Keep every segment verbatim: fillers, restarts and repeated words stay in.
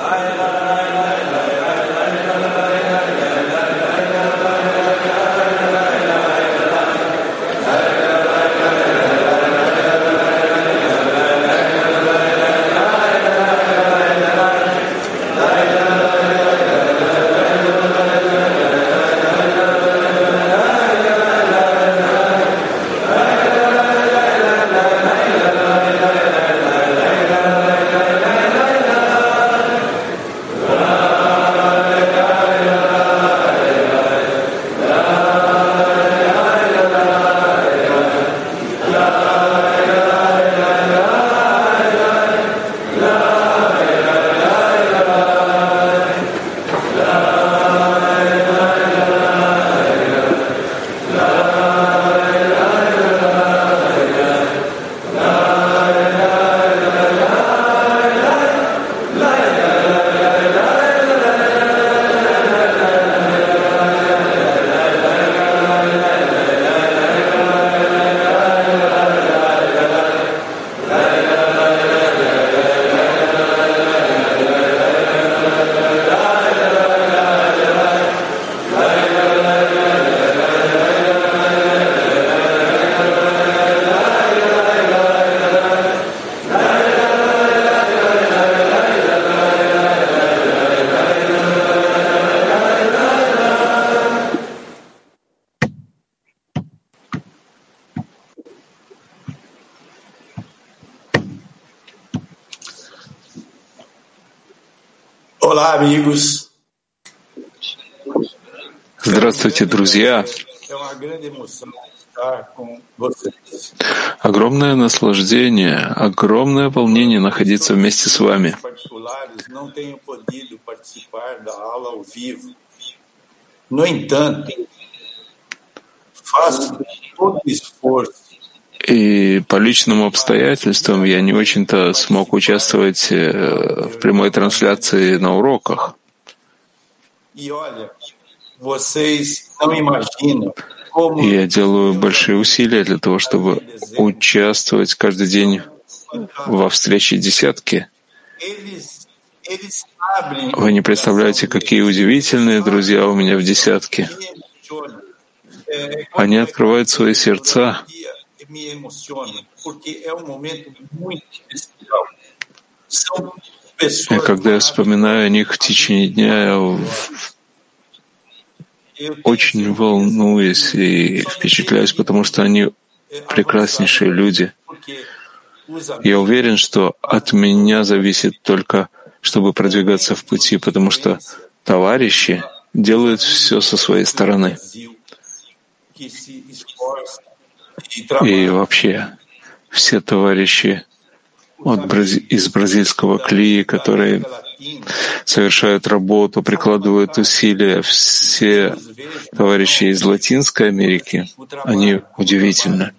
Здравствуйте, друзья! Огромное наслаждение, огромное волнение находиться вместе с вами. И по личным обстоятельствам я не очень-то смог участвовать в прямой трансляции на уроках. Я делаю большие усилия для того, чтобы участвовать каждый день во встрече десятки. Вы не представляете, какие удивительные друзья у меня в десятке. Они открывают свои сердца. И когда я вспоминаю о них в течение дня, я очень волнуюсь и впечатляюсь, потому что они прекраснейшие люди. Я уверен, что от меня зависит только, чтобы продвигаться в пути, потому что товарищи делают все со своей стороны. И вообще, все товарищи от Брази... из бразильского клии, которые совершают работу, прикладывают усилия, все товарищи из Латинской Америки, они удивительны.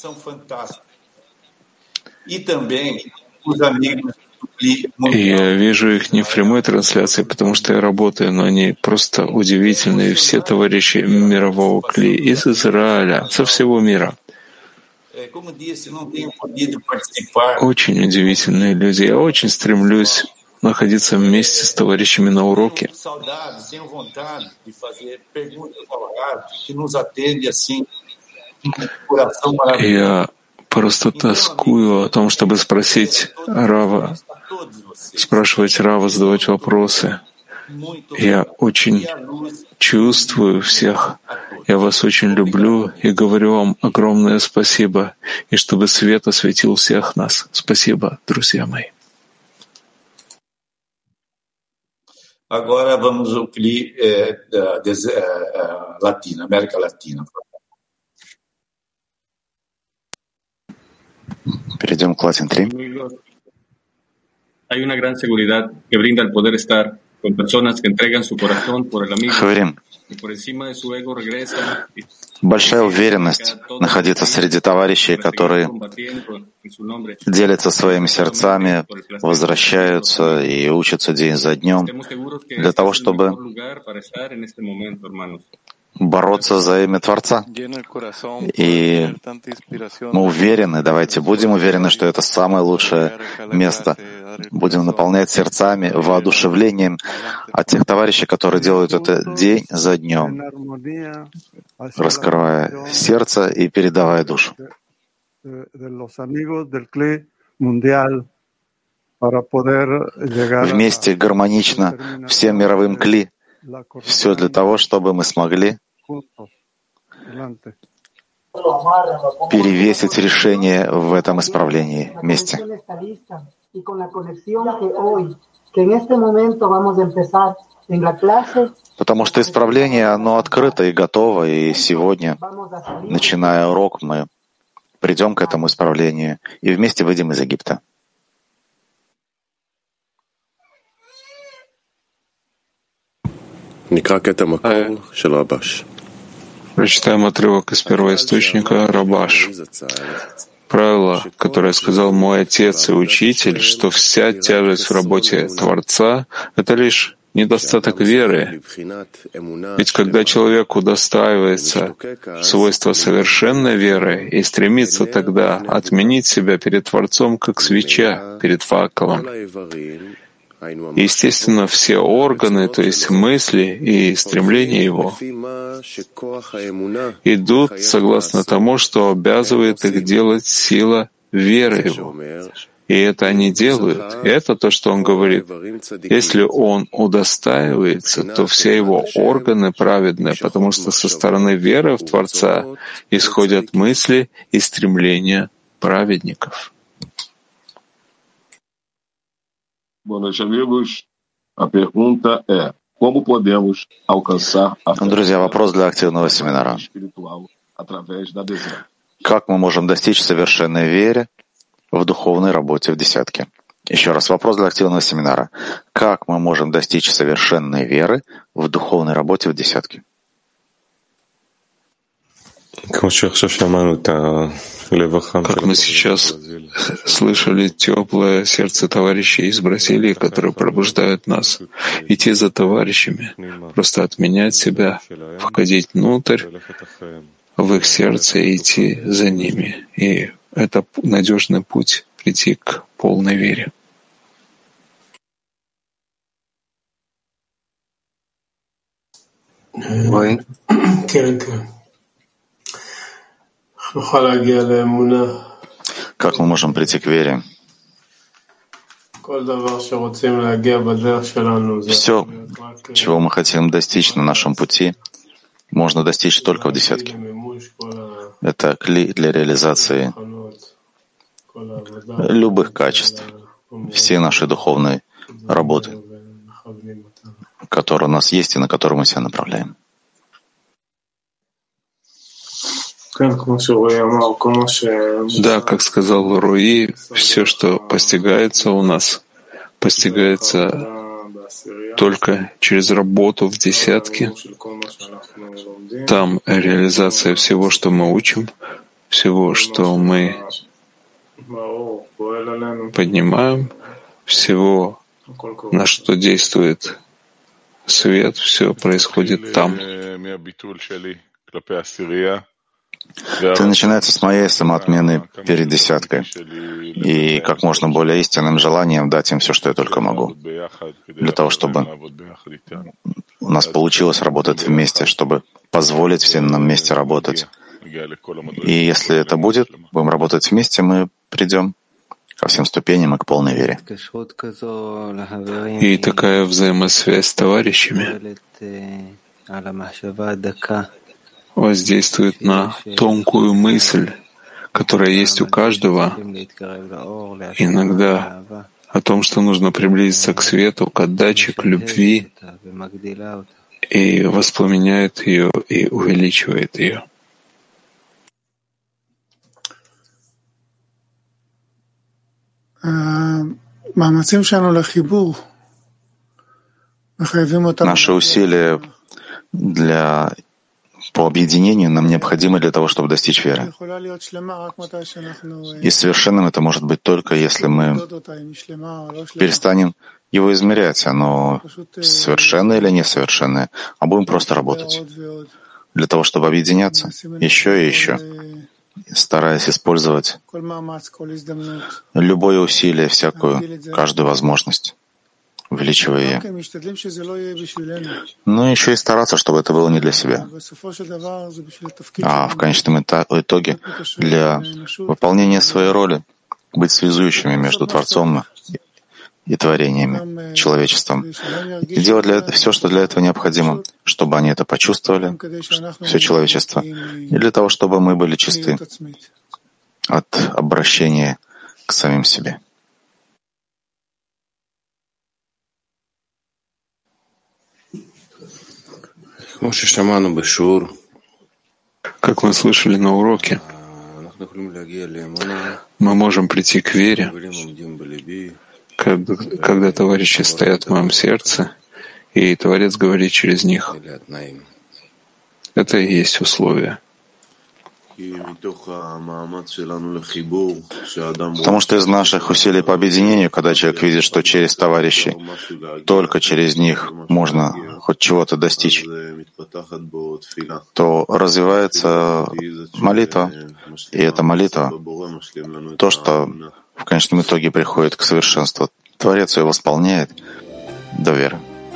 И я вижу их не в прямой трансляции, потому что я работаю, но они просто удивительные. Все товарищи мирового клея из Израиля, со всего мира. Очень удивительные люди. Я очень стремлюсь находиться вместе с товарищами на уроке. Я просто тоскую о том, чтобы спросить Рава, спрашивать Рава, задавать вопросы. Я очень чувствую всех. Я вас очень люблю и говорю вам огромное спасибо. И чтобы свет осветил всех нас. Спасибо, друзья мои. Agora vamos ao C L I eh, eh, Latino, América Latina. Перейдем к Латин три. Hay una gran seguridad que brinda el poder estar con personas que entregan su corazón por el amigo y por encima de su ego regresan. Большая уверенность находиться среди товарищей, которые делятся своими сердцами, возвращаются и учатся день за днем для того, чтобы бороться за имя Творца. И мы уверены, давайте будем уверены, что это самое лучшее место. Будем наполнять сердцами, воодушевлением от тех товарищей, которые делают это день за днем, раскрывая сердце и передавая душу. Вместе гармонично всем мировым кли. Все для того, чтобы мы смогли перевесить решение в этом исправлении вместе. Потому что исправление, оно открыто и готово, и сегодня, начиная урок, мы придем к этому исправлению и вместе выйдем из Египта. Прочитаем отрывок из первоисточника Рабаш. Правило, которое сказал мой отец и учитель, что вся тяжесть в работе Творца — это лишь недостаток веры. Ведь когда человек удостаивается свойства совершенной веры и стремится тогда отменить себя перед Творцом, как свеча перед факелом, естественно, все органы, то есть мысли и стремления его, идут согласно тому, что обязывает их делать сила веры его. И это они делают. И это то, что он говорит. Если он удостаивается, то все его органы праведные, потому что со стороны веры в Творца исходят мысли и стремления праведников. Друзья, вопрос для активного семинара. Как мы можем достичь совершенной веры в духовной работе в десятке? Еще раз, вопрос для активного семинара. Как мы можем достичь совершенной веры в духовной работе в десятке? Как мы сейчас слышали теплое сердце товарищей из Бразилии, которые пробуждают нас, идти за товарищами, просто отменять себя, входить внутрь в их сердце и идти за ними. И это надежный путь прийти к полной вере. Как мы можем прийти к вере? Все, чего мы хотим достичь на нашем пути, можно достичь только в десятке. Это кли для реализации любых качеств, всей нашей духовной работы, которая у нас есть и на которую мы себя направляем. Да, как сказал Руи, все, что постигается у нас, постигается только через работу в десятке. Там реализация всего, что мы учим, всего, что мы поднимаем, всего, на что действует свет, все происходит там. Это начинается с моей самоотмены перед десяткой и как можно более истинным желанием дать им все, что я только могу, для того, чтобы у нас получилось работать вместе, чтобы позволить всем нам вместе работать. И если это будет, будем работать вместе, мы придем ко всем ступеням и к полной вере. И такая взаимосвязь с товарищами воздействует на тонкую мысль, которая есть у каждого, иногда о том, что нужно приблизиться к свету, к отдаче, к любви, и воспламеняет ее и увеличивает ее. Наши усилия для по объединению нам необходимы для того, чтобы достичь веры. И совершенным это может быть только, если мы перестанем его измерять, оно совершенное или несовершенное, а будем просто работать. для того, чтобы объединяться, еще и еще, стараясь использовать любое усилие, всякую, каждую возможность, увеличивая ее. Но еще и стараться, чтобы это было не для себя, а в конечном итоге для выполнения своей роли, быть связующими между Творцом и творениями, человечеством, и делать для этого все, что для этого необходимо, чтобы они это почувствовали, все человечество, и для того, чтобы мы были чисты от обращения к самим себе. Как мы слышали на уроке, мы можем прийти к вере, когда, когда товарищи стоят в моем сердце, и Творец говорит через них. Это и есть условие. Потому что из наших усилий по объединению, когда человек видит, что через товарищей, только через них можно хоть чего-то достичь, то развивается молитва. И эта молитва, то, что в конечном итоге приходит к совершенству. Творец ее восполняет до веры.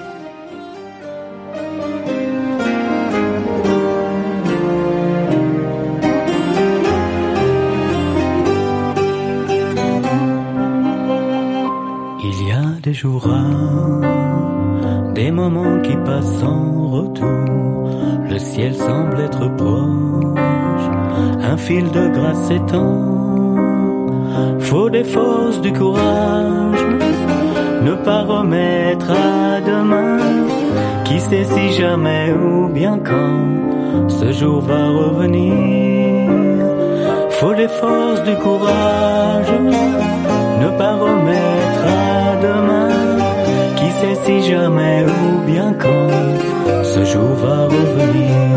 Des jours rares, des moments qui passent sans retour, le ciel semble être proche, un fil de grâce s'étend, faut des forces, du courage, ne pas remettre à demain, qui sait si jamais ou bien quand ce jour va revenir, faut des forces, du courage, ne pas remettre à demain, qui sait si jamais ou bien quand ce jour va revenir.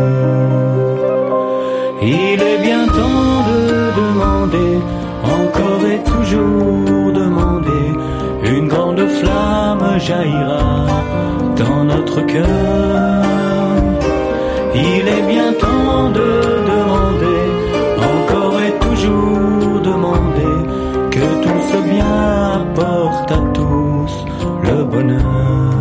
Il est bien temps de demander, encore et toujours demander, une grande flamme jaillira dans notre cœur. Il est bien temps de demander, encore et toujours demander, que tout ce bien apporte à tous le bonheur.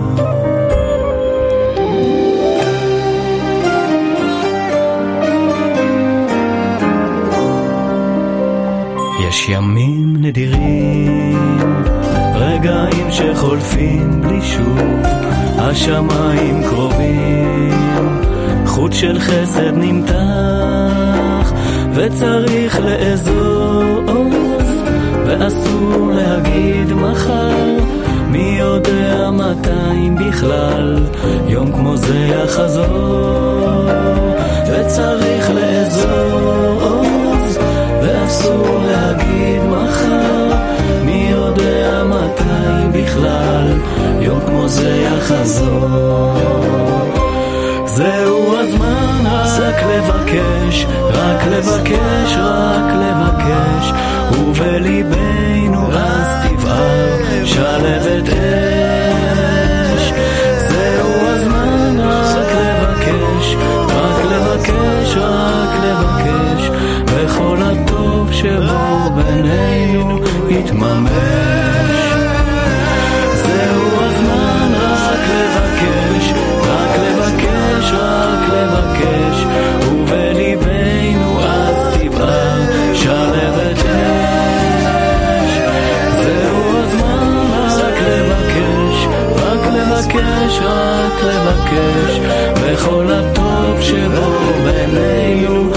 יש ימים נדירים, רגעים שחולפים בלי שוב, השמיים קרובים, חוט של חסד נמתח, וצריך לאזוז, ואסור להגיד מחר, מי יודע מתי אם בכלל יום כמו זה יחזור, וצריך לאזוז, ואסור להגיד מחר, מי יודע מתי אם בכלל יום כמו זה יחזור. זהו הזמן רק לבקש, רק לבקש, רק לבקש, ובליבנו אז תבער שלהבת אש. זהו הזמן רק לבקש, רק לבקש, רק לבקש, וכל הטוב שבו בינינו יתממש. זהו הזמן רק לבקש, רק לבקש, רק לבקש, ובליבנו אז תבער שלהבת אש. זהו הזמן רק לבקש, רק לבקש, רק לבקש, וכל הטוב שבו בינינו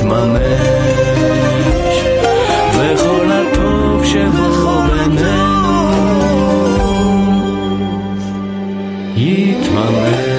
יתממש. וכל הטוב שבו בינינו יתממש.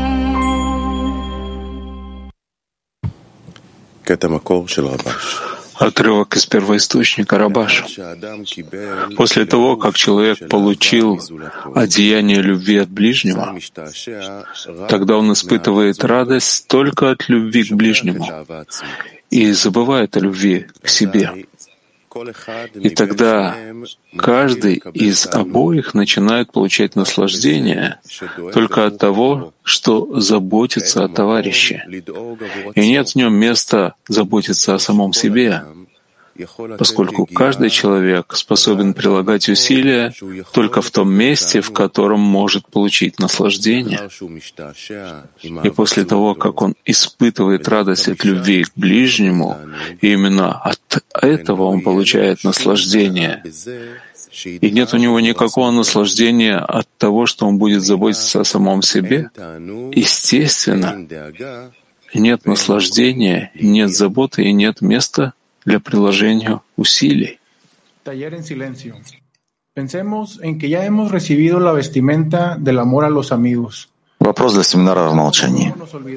קטע מקור של רבש. Отрывок из первоисточника Рабаш. После того, как человек получил одеяние любви от ближнего, тогда он испытывает радость только от любви к ближнему и забывает о любви к себе. И тогда каждый из обоих начинает получать наслаждение только от того, что заботится о товарище. И нет в нем места заботиться о самом себе, поскольку каждый человек способен прилагать усилия только в том месте, в котором может получить наслаждение. И после того, как он испытывает радость от любви к ближнему, и именно от этого он получает наслаждение, и нет у него никакого наслаждения от того, что он будет заботиться о самом себе, естественно, нет наслаждения, нет заботы и нет места для приложения усилий. Taller en silencio. Pensemos en que ya hemos recibido la vestimenta del amor a los amigos. Вопрос для семинара в молчании.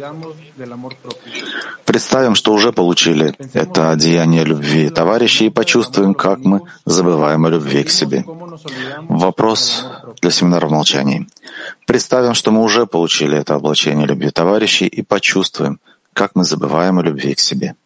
Представим, что уже получили это одеяние любви товарищей и почувствуем, как мы забываем о любви к себе. Вопрос для семинара в молчании. Представим, что мы уже получили это облачение любви товарищей и почувствуем, как мы забываем о любви к себе.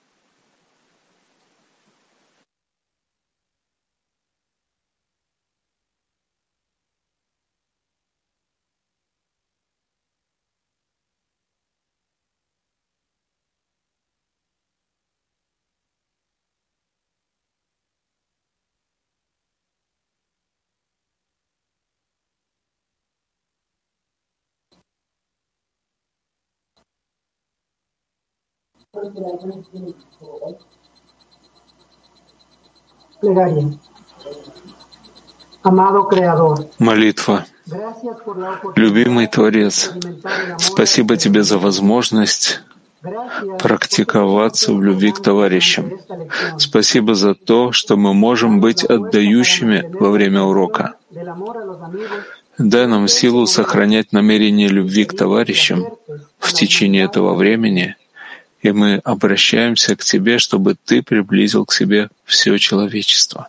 Молитва. Любимый Творец, спасибо Тебе за возможность практиковаться в любви к товарищам. Спасибо за то, что мы можем быть отдающими во время урока. Дай нам силу сохранять намерение любви к товарищам в течение этого времени, и мы обращаемся к Тебе, чтобы Ты приблизил к себе все человечество.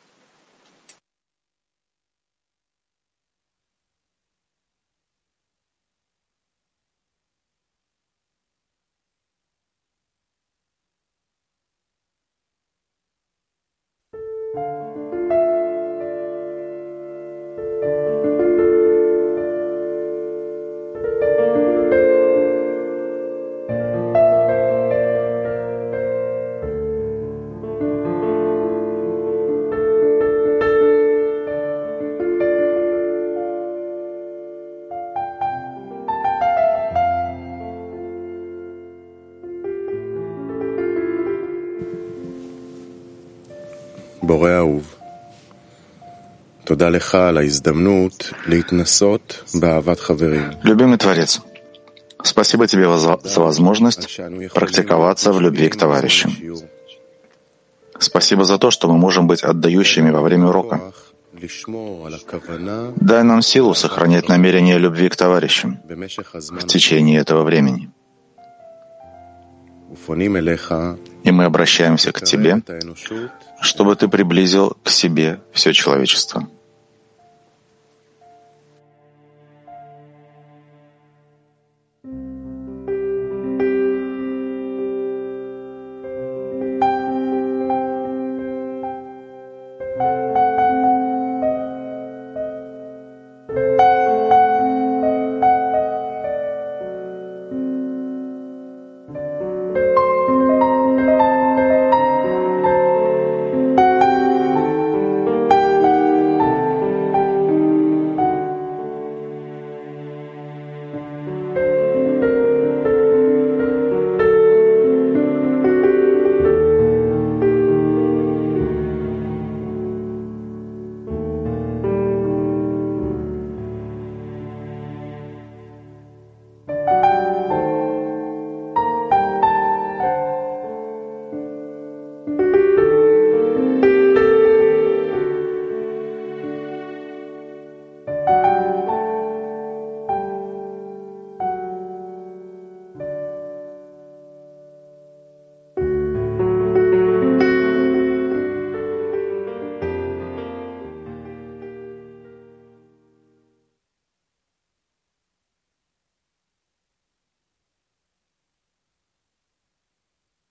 Любимый Творец, спасибо Тебе за возможность практиковаться в любви к товарищам. Спасибо за то, что мы можем быть отдающими во время урока. Дай нам силу сохранять намерение любви к товарищам в течение этого времени. И мы обращаемся к Тебе, чтобы Ты приблизил к себе все человечество.